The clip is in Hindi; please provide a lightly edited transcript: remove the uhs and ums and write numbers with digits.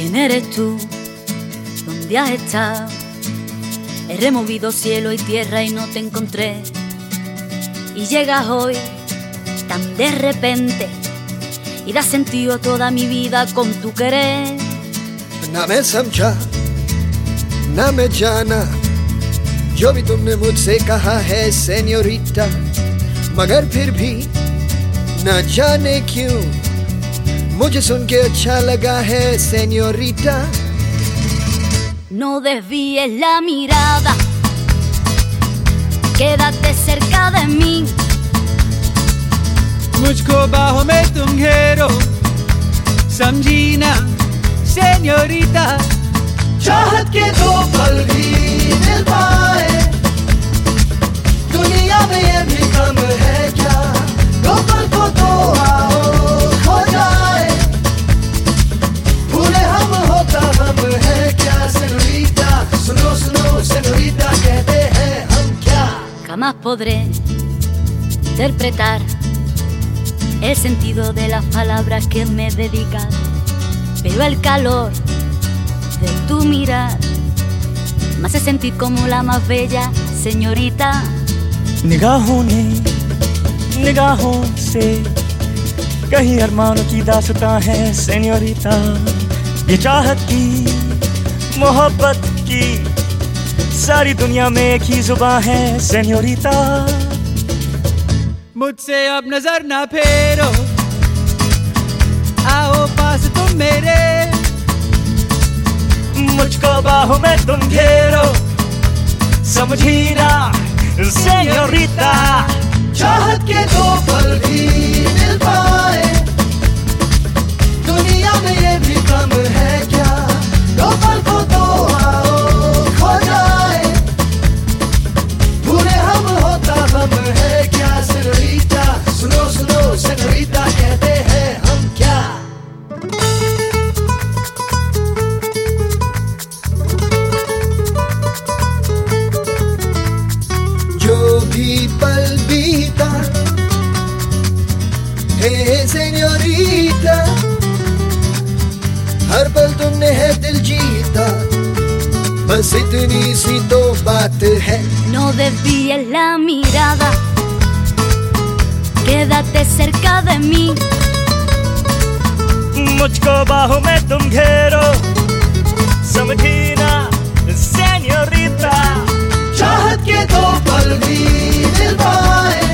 ¿Quién eres tú? ¿Dónde has estado? He removido cielo y tierra y no te encontré. Y llegas hoy tan de repente y das sentido a toda mi vida con tu querer. ना मैं समझा ना मैं जाना जो भी तुमने मुझसे कहा है सेन्योरिटा, मगर फिर भी ना जाने क्यों मुझे सुन के अच्छा लगा है señorita. No desvíes la mirada, quédate cerca de mí. मुझको बाहों में तुम घेरो, समझी ना señorita. चाहत के दो पल भी मिल पाए दुनिया में ये भी कम है क्या, दो पल को तो आओ हो जाए, भूले हम होता हम है क्या señorita. सुनो सुनो señorita कहते हैं हम क्या. Jamás podré interpretar el sentido de las palabras que me dedicas, pero el calor de tu mirar me hace sentir como la más bella señorita. निगाहों ने निगाहों से कहीं अरमानों की दास्तां है señorita. ये चाहत की मोहब्बत की सारी दुनिया में एक ही जुबान है señorita. मुझसे अब नजर ना फेरो, आओ पास तुम मेरे. मुझको बाहों में तुम घेरो, समझी ना señorita. चाहत के दो पल भी मिल पाए दुनिया में ये भी कम है क्या, दो पल को तो आओ खो जाए, भूले हम होता हम है क्या señorita. सुनो सुनो señorita कहते हैं हम क्या. जो भी पल बीता हे señorita, हर पल तुमने है दिल जीता, बस इतनी सी तो बात है. No desvíes la mirada, quédate cerca de mí. मुझको बाहों में तुम घेरो, समझी ना señorita. चाहत के दो पल भी मिल पाए